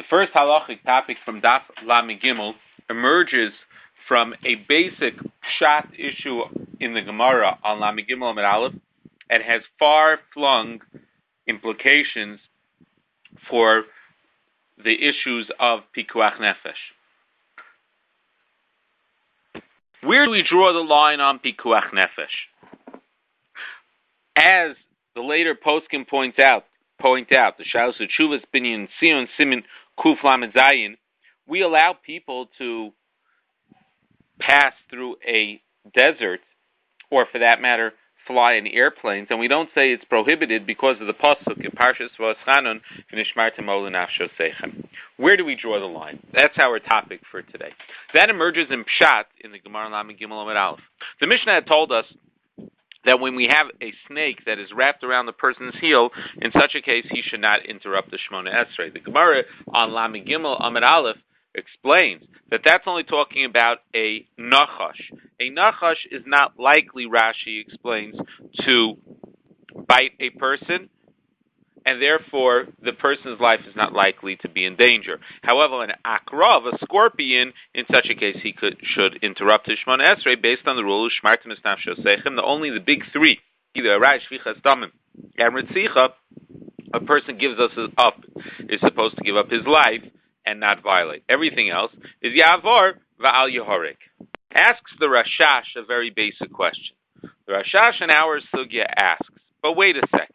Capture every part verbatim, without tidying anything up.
The first halachic topic from Daf Lamed Gimel emerges from a basic pshat issue in the Gemara on Lamed Gimel Amud Aleph and has far-flung implications for the issues of pikuach nefesh. Where do we draw the line on pikuach nefesh? As the later poskim points out, point out the Shalos Tshuvas Binyan Sion Simin Kuf Lamed Zayin, we allow people to pass through a desert, or for that matter, fly in airplanes, and we don't say it's prohibited because of the pasuk in Parshas V'Aschanon, V'nishmartem ol nafsho seichem. Where do we draw the line? That's our topic for today. That emerges in Pshat in the Gemara Lamed Gimel Amud Aleph. The Mishnah had told us that when we have a snake that is wrapped around the person's heel, in such a case, he should not interrupt the Shemona Esrei. The Gemara on Lamed Gimel Amud Aleph explains that that's only talking about a nachash. A nachash is not likely, Rashi explains, to bite a person, and therefore the person's life is not likely to be in danger. However, an akrav, a scorpion, in such a case he could should interrupt his Shemona Esrei based on the rule of Shmartem es nafsho seichem. The only the big three, either arai, shvichas damim, and ritzicha, a person gives us up, is supposed to give up his life and not violate. Everything else is Yavor Va'al Yehorik. Asks the Rashash a very basic question. The Rashash in our sugya asks, but wait a second.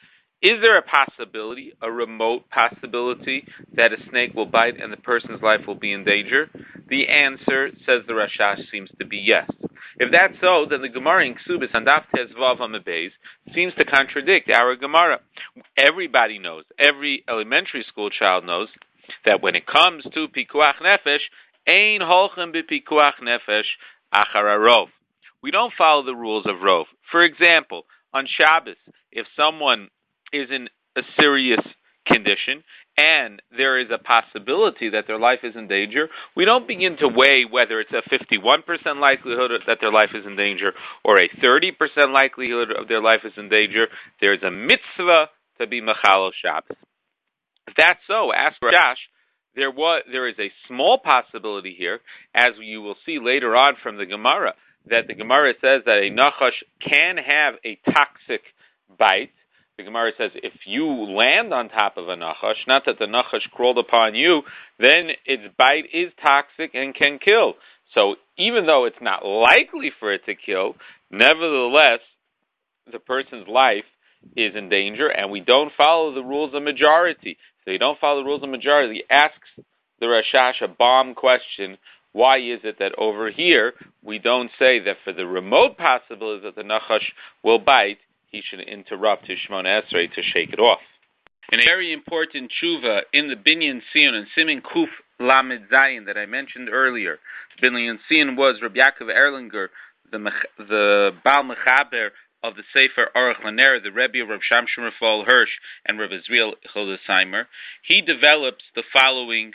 Is there a possibility, a remote possibility, that a snake will bite and the person's life will be in danger? The answer, says the Rashash, seems to be yes. If that's so, then the Gemara in Ksubis and Daf Tezvav Amabez seems to contradict our Gemara. Everybody knows, every elementary school child knows, that when it comes to pikuach nefesh, ein holchem b'pikuach nefesh achar rov. We don't follow the rules of rov. For example, on Shabbos, if someone is in a serious condition and there is a possibility that their life is in danger, we don't begin to weigh whether it's a fifty-one percent likelihood that their life is in danger or a thirty percent likelihood of their life is in danger. There's a mitzvah to be mechalel Shabbos. If that's so, ask Rashash, there was there is a small possibility here, as you will see later on from the Gemara, that the Gemara says that a nachash can have a toxic bite. The Gemara says if you land on top of a nachash, not that the nachash crawled upon you, then its bite is toxic and can kill. So even though it's not likely for it to kill, nevertheless, the person's life is in danger, and we don't follow the rules of majority. So you don't follow the rules of majority. Asks the Rashash a bomb question. Why is it that over here we don't say that for the remote possibility that the nachash will bite, he should interrupt his Shemona Esrei to shake it off? And a very important tshuva in the Binyan Sion and Simin Kuf Lamed Zayin that I mentioned earlier. Binyan Sion was Rabbi Yaakov Erlinger, the, the Baal Mechaber of the Sefer Aruch LaNer, the Rebbe of Rav Shamshon Raphael Hirsch and Rav Israel Hildesheimer. He develops the following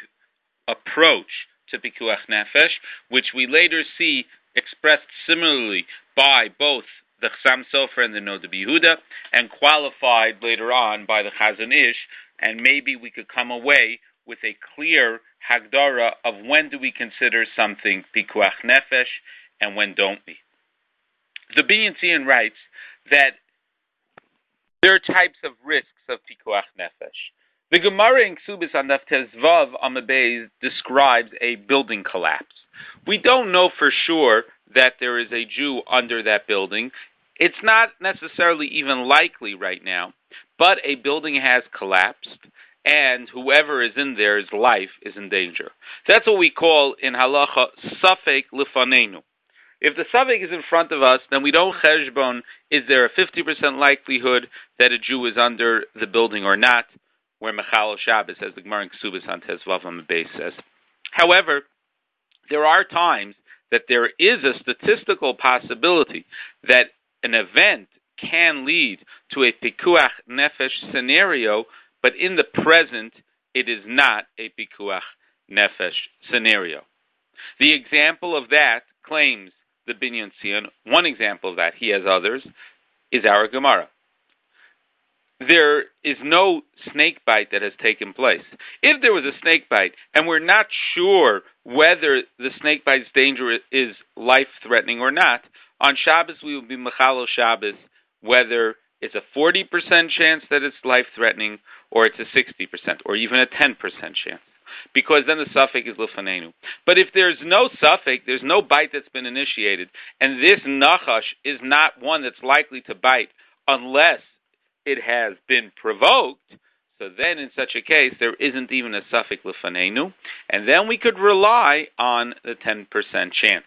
approach to Pikuach Nefesh, which we later see expressed similarly by both the Chassam Sofer and the Noda B'Yehuda, and qualified later on by the Chazon Ish, and maybe we could come away with a clear Hagdara of when do we consider something Pikuach Nefesh and when don't we. The Binyan Sion writes that there are types of risks of pikuach nefesh. The Gemara in Ksubis on Daf Tezvav Amabez describes a building collapse. We don't know for sure that there is a Jew under that building. It's not necessarily even likely right now, but a building has collapsed, and whoever is in there's life is in danger. That's what we call in halacha safek lifanenu. If the Savik is in front of us, then we don't cheshbon, is there a fifty percent likelihood that a Jew is under the building or not, where Mechal Shabbos, as the Gemara in Ksubis on Tezvav Amabez says. However, there are times that there is a statistical possibility that an event can lead to a Pikuach Nefesh scenario, but in the present, it is not a Pikuach Nefesh scenario. The example of that claims the Binyan Sion, one example of that, he has others, is our Gemara. there is no snake bite that has taken place. If there was a snake bite and we're not sure whether the snake bite's danger is life-threatening or not, on Shabbos we will be Mechalo Shabbos whether it's a forty percent chance that it's life-threatening or it's a sixty percent or even a ten percent chance. Because then the suffix is Lefanenu. But if there's no suffix, there's no bite that's been initiated, and this Nachash is not one that's likely to bite unless it has been provoked, so then in such a case there isn't even a suffix Lefanenu, and then we could rely on the ten percent chance,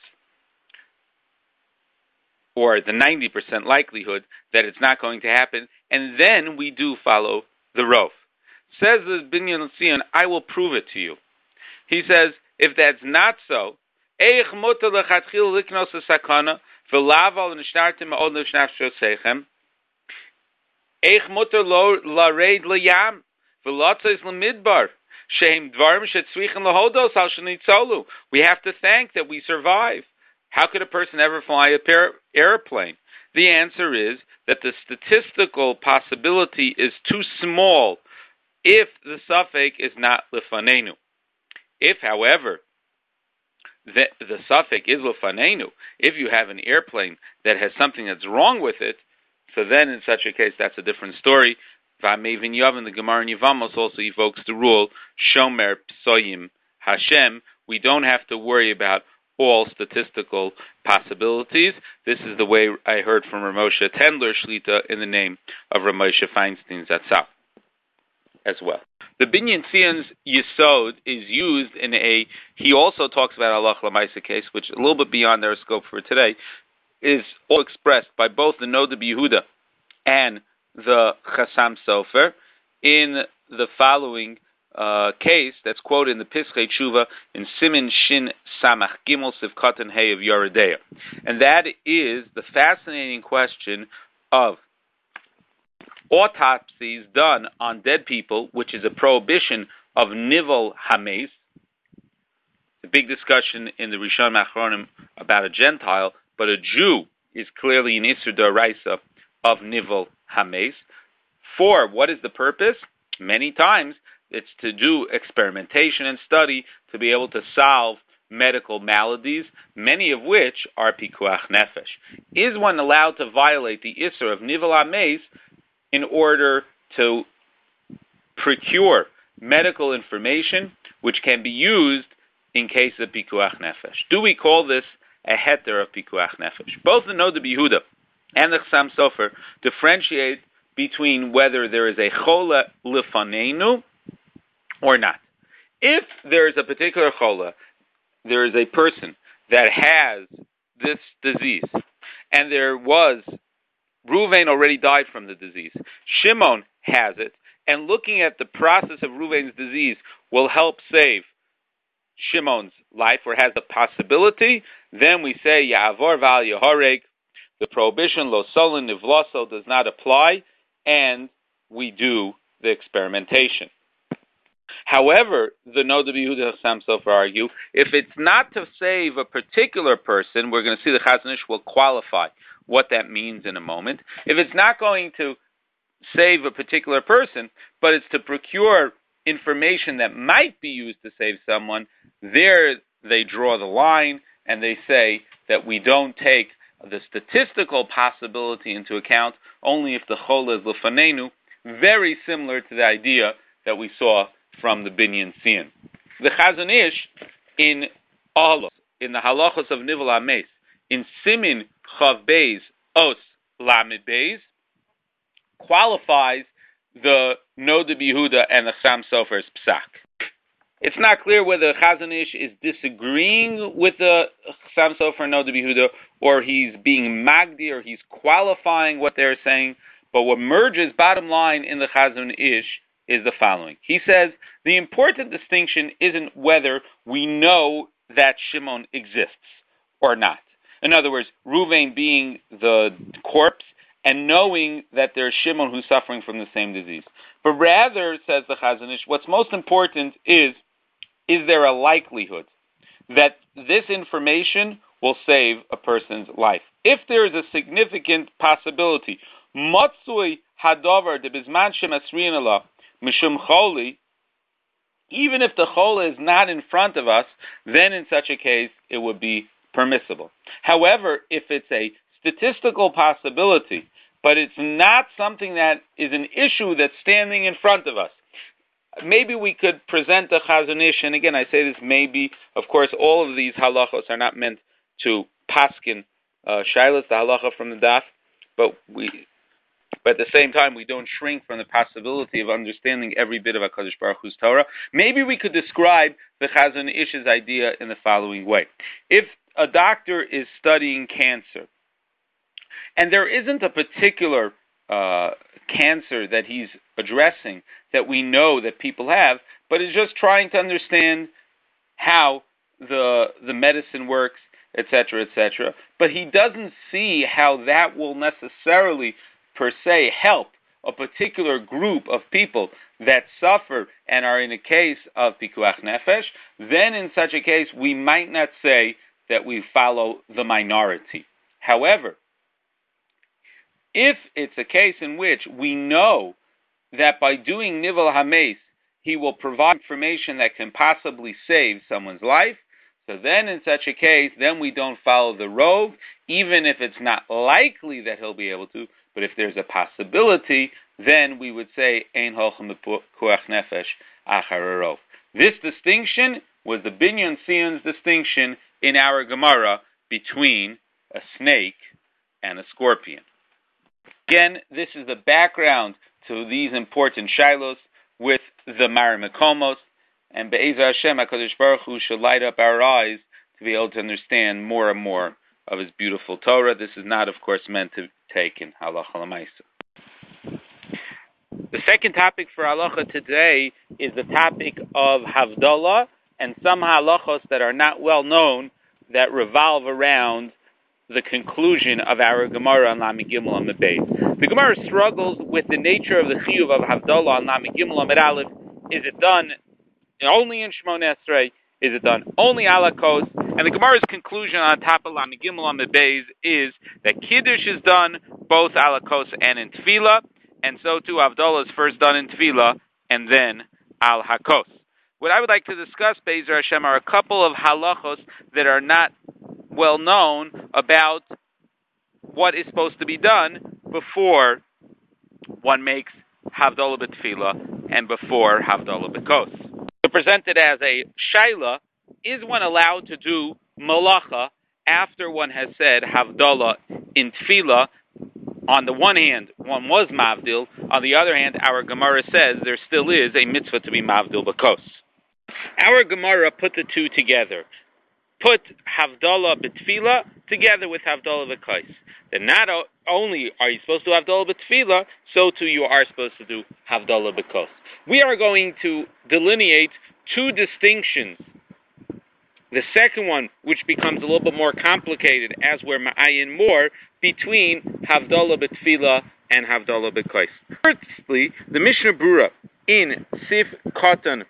or the ninety percent likelihood that it's not going to happen, and then we do follow the Rov. Says the Binyan Tzion, I will prove it to you. He says, if that's not so, Eich mutar lechatchil liknos sakana v'laval nishtartim od nefshavsosechem. Eich mutar lo lareid leyam v'lotzes lemidbar shehem dvarim shetzrichen lahodos al shenitzolu. We have to thank that we survive. How could a person ever fly a par- airplane? The answer is that the statistical possibility is too small if the suffix is not lefanenu. If, however, the, the suffix is lefanenu, if you have an airplane that has something that's wrong with it, so then in such a case that's a different story. V'amevin Yavin, the Gemara in Yevamos also evokes the rule, Shomer Psoyim Hashem, we don't have to worry about all statistical possibilities. This is the way I heard from Ramosha Tendler Shlita in the name of Ramosha Feinstein Zatzal as well. The Binyan Tzion's Yesod is used in a, he also talks about Allah Lamaisa case, which a little bit beyond our scope for today, is all expressed by both the Noda B'Yehuda and the Chassam Sofer in the following uh, case that's quoted in the Pischei Tshuva in Simin Shin Samach Gimel Sivkatan Hey of Yoredeya. And that is the fascinating question of autopsies done on dead people, which is a prohibition of Nivel Hames. The big discussion in the Rishon Achronim about a Gentile, but a Jew is clearly an Isur D'Oraisa of Nivel Hames. For what is the purpose? Many times it's to do experimentation and study to be able to solve medical maladies, many of which are Pikuach Nefesh. Is one allowed to violate the Isur of Nivel Hames in order to procure medical information which can be used in case of Pikuach Nefesh? Do we call this a heter of Pikuach Nefesh? Both the Noda B'Yehuda and the Chassam Sofer differentiate between whether there is a chola lefanenu or not. If there is a particular chola, there is a person that has this disease, and there was Ruvain already died from the disease. Shimon has it, and looking at the process of Ruvain's disease will help save Shimon's life, or has the possibility, then we say, Ya'avor Val Yehoreg, the prohibition, Lo Solin Nivloso, does not apply, and we do the experimentation. However, the Noda B'Yehuda Chassam Sofer argue, if it's not to save a particular person, we're going to see the Chazon Ish will qualify what that means in a moment. If it's not going to save a particular person, but it's to procure information that might be used to save someone, there they draw the line and they say that we don't take the statistical possibility into account, only if the chola is lefanenu, very similar to the idea that we saw from the Binyan Tzion. The Chazon Ish in Ahlos, in the halachos of Nivel Hames, in Simin Chav Beis Os Lamed Beis, qualifies the Noda B'Yehuda and the Chassam Sofer's Psak. It's not clear whether Chazon Ish is disagreeing with the Chassam Sofer and Noda B'Yehuda, or he's being magdi, or he's qualifying what they're saying. But what merges, bottom line, in the Chazon Ish is the following. He says the important distinction isn't whether we know that Shimon exists or not. In other words, Ruvain being the corpse and knowing that there's Shimon who's suffering from the same disease. But rather, says the Chazon Ish, what's most important is, is there a likelihood that this information will save a person's life? If there is a significant possibility, Matsui hadover de bizman shemasriin Allah mishum choli, even if the chola is not in front of us, then in such a case it would be permissible. However, if it's a statistical possibility, but it's not something that is an issue that's standing in front of us, maybe we could present the Chazon Ish, and again I say this maybe, of course all of these halachos are not meant to paskin uh, shailas, the halacha from the daf, but we, but at the same time we don't shrink from the possibility of understanding every bit of HaKadosh Baruch Hu's Torah. Maybe we could describe the Chazon Ish's idea in the following way. If a doctor is studying cancer, and there isn't a particular uh, cancer that he's addressing that we know that people have, but is just trying to understand how the the medicine works, et cetera, et cetera. But he doesn't see how that will necessarily, per se, help a particular group of people that suffer and are in a case of pikuach nefesh. Then, in such a case, we might not say that we follow the minority. However, if it's a case in which we know that by doing Nivel HaMeis, he will provide information that can possibly save someone's life, so then in such a case, then we don't follow the rov, even if it's not likely that he'll be able to, but if there's a possibility, then we would say, Ein holchem b'pikuach nefesh achar rov. This distinction was the Binyan Sion's distinction in our Gemara between a snake and a scorpion. Again, this is the background to these important shilos with the Mar Mekomos, and Be'ezer Hashem, HaKadosh Baruch Hu should light up our eyes to be able to understand more and more of His beautiful Torah. This is not, of course, meant to take in halacha l'maisa. The second topic for halacha today is the topic of Havdalah and some halachos that are not well known that revolve around the conclusion of our Gemara on Lamed Gimel Amud Beis. The Gemara struggles with the nature of the chiyuv of Havdalah on Lamed Gimel Amud Aleph. Is it done only in Shmoneh Esrei? Is it done only ala kos? And the Gemara's conclusion on top of Lamed Gimel Amud Beis is that Kiddush is done both ala kos and in Tefillah, and so too Havdalah is first done in Tefillah and then al hakos. What I would like to discuss, Be'ezer Hashem, are a couple of halachos that are not well known about what is supposed to be done before one makes Havdalah b'Tefillah and before Havdalah b'Kos. So presented as a shaila, is one allowed to do malacha after one has said Havdalah in Tefillah? On the one hand, one was mavdil. On the other hand, our Gemara says there still is a mitzvah to be mavdil b'Kos. Our Gemara put the two together. Put Havdalah b'Tefillah together with Havdalah b'Kos. Then not only are you supposed to do Havdalah b'Tefillah, so too you are supposed to do Havdalah b'Kos. We are going to delineate two distinctions. The second one, which becomes a little bit more complicated as we're ma'ayin more, between Havdalah b'Tefillah and Havdalah b'Kos. Firstly, the Mishnah Brura in Sif Katan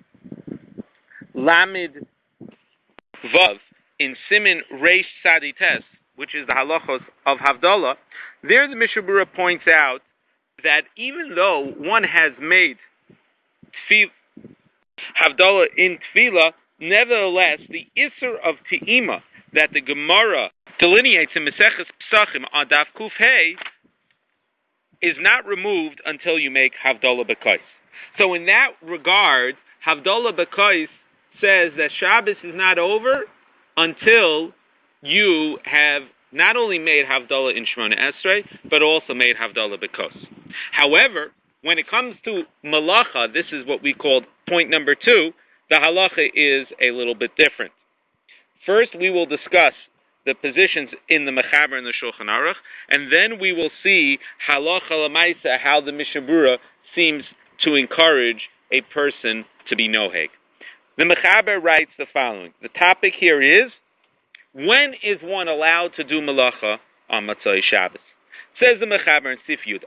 Lamed Vav in Simin Reish Sadites, which is the halachos of Havdalah, there the Mishnah Brura points out that even though one has made tefillah, Havdalah in Tefillah, nevertheless the Isser of Te'ima that the Gemara delineates in Maseches Pesachim on Daf Kuf Hey is not removed until you make Havdalah b'Kos. So in that regard, Havdalah b'Kos says that Shabbos is not over until you have not only made Havdalah in Shmoneh Esrei, but also made Havdalah b'Kos. However, when it comes to Malacha, this is what we call point number two, the halacha is a little bit different. First, we will discuss the positions in the Mechaber and the Shulchan Aruch, and then we will see halacha l'maisa, how the Mishnah Brura seems to encourage a person to be noheg. The Mechaber writes the following. The topic here is, when is one allowed to do malacha on Matzai Shabbos? Says the Mechaber in Sif Yud,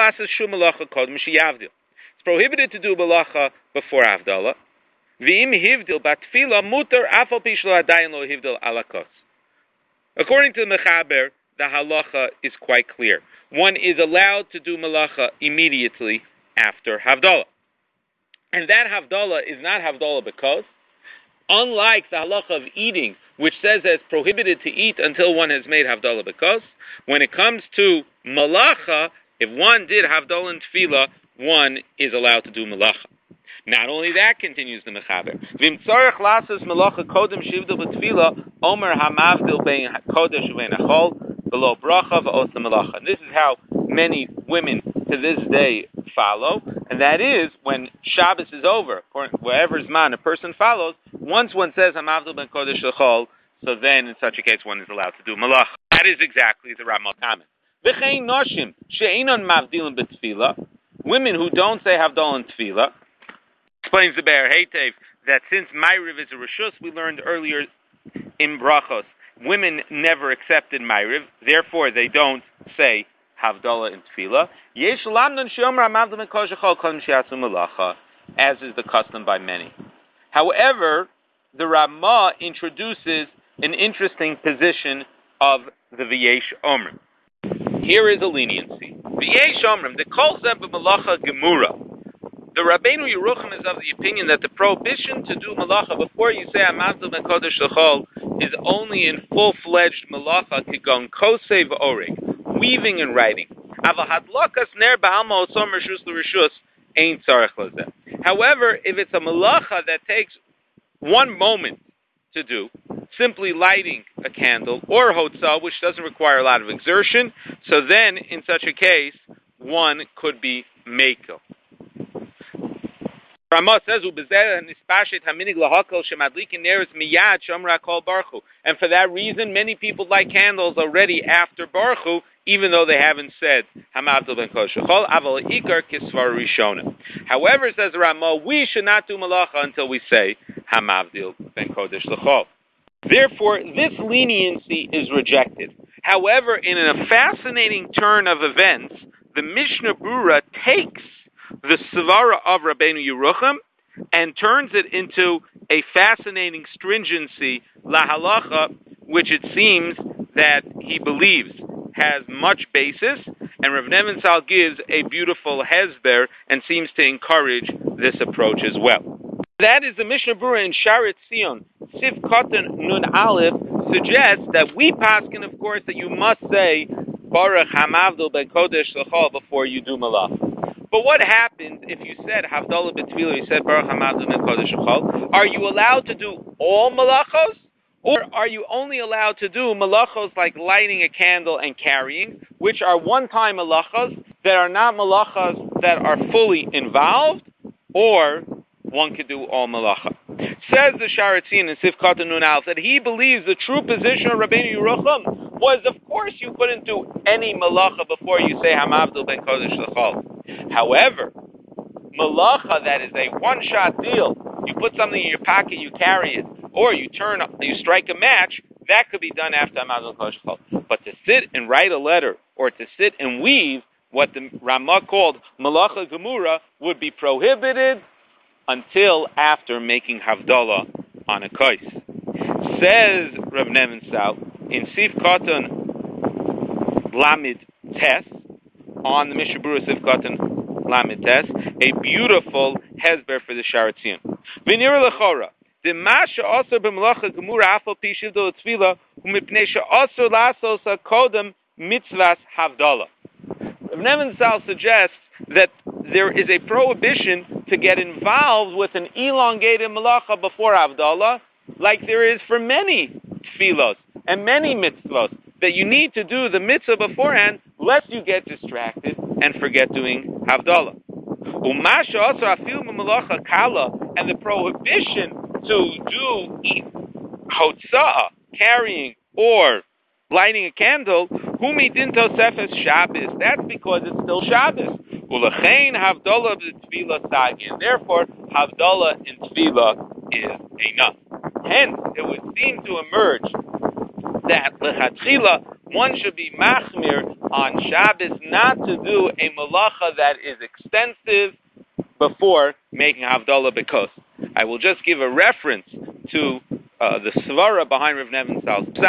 it's prohibited to do malacha before Havdalah. V'im hivdil batfila mutar afal pishlo adayin lo hivdil alakos. According to the Mechaber, the halacha is quite clear. One is allowed to do malacha immediately after Havdalah. And that Havdalah is not Havdalah because, unlike the halacha of eating, which says that it's prohibited to eat until one has made Havdalah because, when it comes to malacha, if one did Havdalah and Tefillah, one is allowed to do malacha. Not only that, continues the Mechaber, Vim tzarech lasas malacha kodem shivdil b'tefillah, omer hamavdil bein kodesh uvein achol, below bracha v'os malacha. This is how many women to this day follow, and that is when Shabbos is over, or wherever Zman a person follows, once one says hamavdil ben kodesh l'chol, so then in such a case one is allowed to do malacha. That is exactly the Ramah comment. V'chein noshim she'inon mavdilim b'tefillah, women who don't say havdalah and tefillah. Explains the Be'er Heitev that since Ma'ariv is a Rishus, we learned earlier in Brachos, women never accepted Ma'ariv, therefore they don't say Havdalah and Tefillah. Yesh lamnon she'omer ha'mavdil ben kodesh l'chol kodem she'asu malacha, as is the custom by many. However, the Ramah introduces an interesting position of the V'yesh Omrim. Here is a leniency. V'yesh Omrim, the kol zeh b'malacha gemura. The Rabbeinu Yerucham is of the opinion that the prohibition to do malacha before you say Hamavdil ben Kodesh L'chol is only in full-fledged malacha kigon kosev orig, weaving and writing. Aval hadlokas ner ba'alma osom rishus l'rishus ain't tzarech lezeh. However, if it's a malacha that takes one moment to do, simply lighting a candle or hotzah, which doesn't require a lot of exertion, so then in such a case one could be mekel. Ramah says, and for that reason, many people light candles already after Baruch Hu, even though they haven't said Hamavdil ben Kodesh L'chol. Aval ikar kisvar rishona. However, says Ramah, we should not do malacha until we say Hamavdil ben Kodesh L'chol. Therefore, this leniency is rejected. However, in a fascinating turn of events, the Mishnah Brura takes the Svara of Rabbeinu Yerucham and turns it into a fascinating stringency, la halacha, which it seems that he believes has much basis, and Rav Nebenzahl gives a beautiful hezber and seems to encourage this approach as well. That is the Mishnah Brura in Sharet Zion, Sif Katan Nun Aleph, suggests that we paskin, of course, that you must say Baruch Hamavdil ben Kodesh L'chol before you do malach. But what happens if you said Havdalah b'tefillah, you said Baruch Hamavdil ben Kodesh L'chol? Are you allowed to do all malachos? Or are you only allowed to do malachos like lighting a candle and carrying, which are one-time malachos that are not malachos that are fully involved, or one could do all malacha? Says the Sharetzin in Sif Katan Nun Aleph that he believes the true position of Rabbeinu Yerucham was, of course, you couldn't do any malacha before you say Hamavdil ben Kodesh L'chol. However, malacha that is a one-shot deal, you put something in your pocket, you carry it, or you turn, you strike a match, that could be done after Hamavdil ben Kodesh L'chol. But to sit and write a letter, or to sit and weave, what the Ramah called malacha gemura, would be prohibited until after making Havdalah on a kais. Says Rav Nebenzahl in Sif Katan Lamid Tes, on the Mishnah Brura Sif Katan Lamid Tes, a beautiful hezber for the Sharetzin. V'nira lechora, the masha also b'malacha gemura afal pi shivdol tefillah u'mipnei she'asur lasos hakodem mitzvahs Havdalah. Rav Nebenzahl suggests that there is a prohibition to get involved with an elongated malacha before Havdalah, like there is for many tefillos and many mitzvot, that you need to do the mitzvah beforehand, lest you get distracted and forget doing Havdalah. Umasha also afil malacha kala, and the prohibition to do hotzah, carrying or lighting a candle, humi din tosefes Shabbos. That's because it's still Shabbos. Ulechein Havdalah b'tefillah sagi, and therefore Havdalah in tefillah is enough. Hence, it would seem to emerge that lechatchila one should be machmir on Shabbos not to do a malacha that is extensive before making Havdalah because. I will just give a reference to uh, the svara behind Rav Nebenzahl's psak.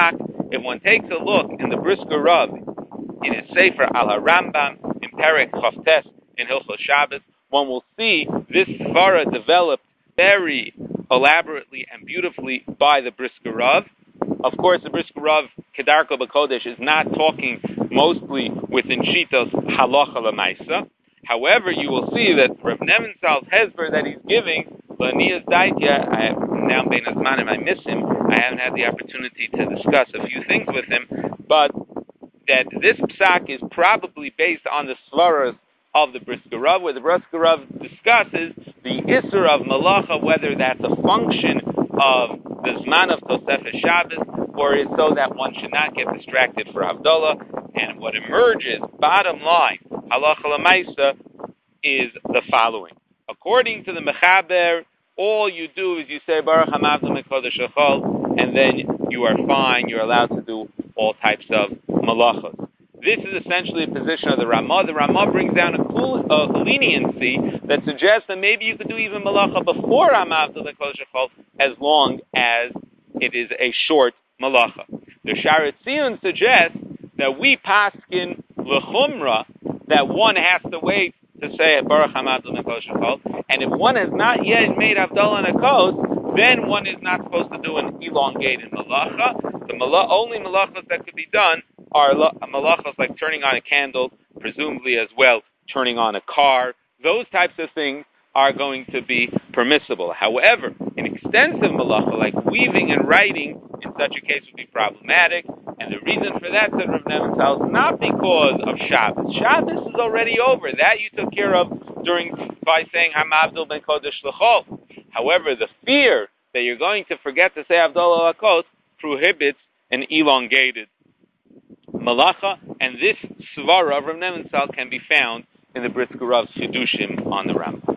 if one takes a look in the Brisker Rav, in his Sefer Al HaRambam, in Perek Chavtes, in Hilchos Shabbos, one will see this Svara developed very elaborately and beautifully by the Brisker Rav. Of course, the Brisker Rav, Kedarko B'Kodesh, is not talking mostly within Shitos Halacha L'Maisa. However, you will see that Rav Nebenzahl's hezber that he's giving, L'Anias Daitya, I have now Bein Azmanim, I miss him. I haven't had the opportunity to discuss a few things with him, but that this psak is probably based on the svaras of the Brisker Rav, where the Brisker Rav discusses the Isser of Malacha, whether that's a function of the Zman of Tosefes Shabbos, or is so that one should not get distracted for Havdalah. And what emerges, bottom line, Halacha L'Maisa, is the following. According to the Mechaber, all you do is you say, Baruch HaMavdil Mekodesh Echol, and then you are fine, you're allowed to do all types of malachos. This is essentially a position of the Ramah. The Ramah brings down a, cool, a leniency that suggests that maybe you could do even malacha before HaMavdil Mekodesh Echol, as long as it is a short malacha. The Sharet Zion suggests that we paskin l'chumra, that one has to wait to say Baruch HaMavdil Mekodesh Echol, and if one has not yet made Havdalah and a Kos, then one is not supposed to do an elongated malacha. The mala- only malachas that could be done are malachas like turning on a candle, presumably as well turning on a car. Those types of things are going to be permissible. However, an extensive malacha like weaving and writing in such a case would be problematic. And the reason for that, said Rav Nebenzahl, is not because of Shabbos. Shabbos is already over. That you took care of during by saying HaMavdil Ben Kodesh L'chol. However, the fear that you're going to forget to say Havdalah L'Kos prohibits an elongated malacha, and this svara of Rav Nebenzahl can be found in the Brisker Rav's Chidushim on the Rambam.